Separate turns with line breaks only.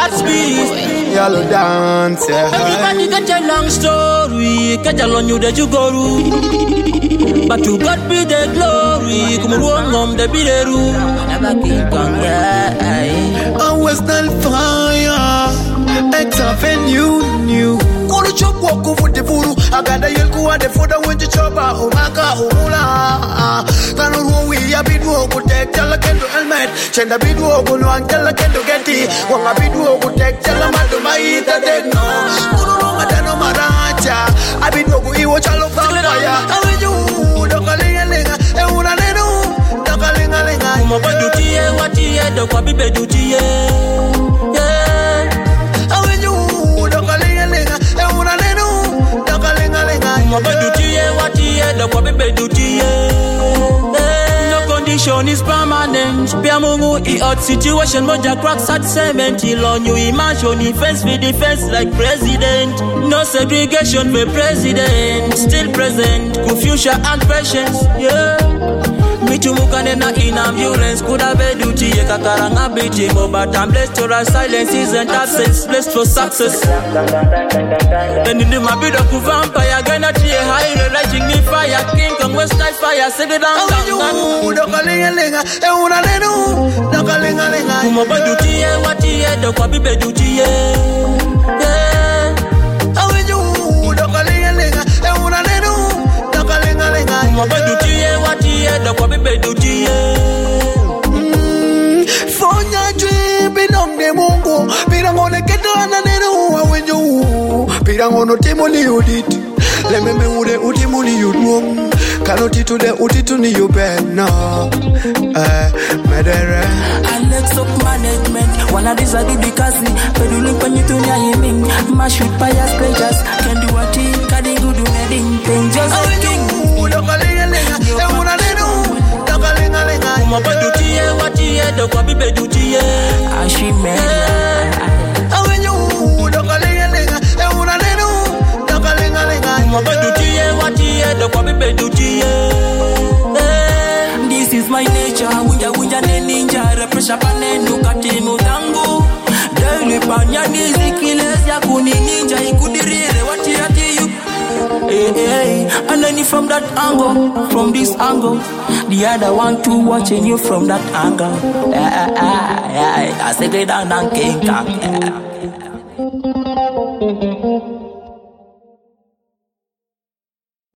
Yellow dance, yeah.
Everybody get a long story, get a long you that you go to. But to God be the glory, come on, the be the room. Never keep on, yeah.
Always on fire, except you. Kuru chop walk over the furu. I got the yelku and the food I went to chop. Umaka, Umula. Kanu we a bit walk would take Jalakendo helmet. Send a bit walk on one Jalakendo get it. One a bit walk would take Jalamatu Maita dead no. Kuru Madano Maracha. I bit walk we watch all of fire. How are you? Dokalinga, and una little Dokalinga.
Mama duty, what ye, the Quabibe duty, yeah.
How are you? Dokalinga.
No condition is permanent. Piamungu i hot situation. Moja cracks at cement. On you imagine defense for defense like president. No segregation for president. Still present. Confusion and patience. Yeah. Michumukane na in ambulance. Could have been duty. Kakaranga beating. But I'm blessed to rise. Silence isn't absence. Blessed for success. Then in the mabida ku vampire. Gonna tree high. Lighting me fire. King Kong West Side fire. Say it down.
Dokalinga. Euna lenu. Dokalinga.
Kumaba duty. Wati. Dokwabibe duty.
How are you? Dokalinga. Euna lenu. Dokalinga.
Kumaba duty. Wati. Dokwabibe duty.
Fonya jwe binong de mungu. Pirangone ketana nenu. How are you? Pirangono timoli udit. Lememe ude utimuli udwong. Kanoti to the utitu ni yubena. Medere
Alex up management. One of these are the because peduling when you to me. Mash with bias players. Can do what he can do wedding. Just a king.
Kumaba duty. Wati. Dokwabibe duty.
She married.
How are you? Dokalinga. Euna lenu. Dokalinga.
Kumaba duty. Wati. Dokwabibe duty.
This is my nature. Unja ninja. Repression panenu katimu tangu. Daily panya nizi kilezi ya kuni ninja. Ikudirire wati you. Hey. And then from that angle, from this angle, the other one too watching you from that angle. I say they down and King Kong.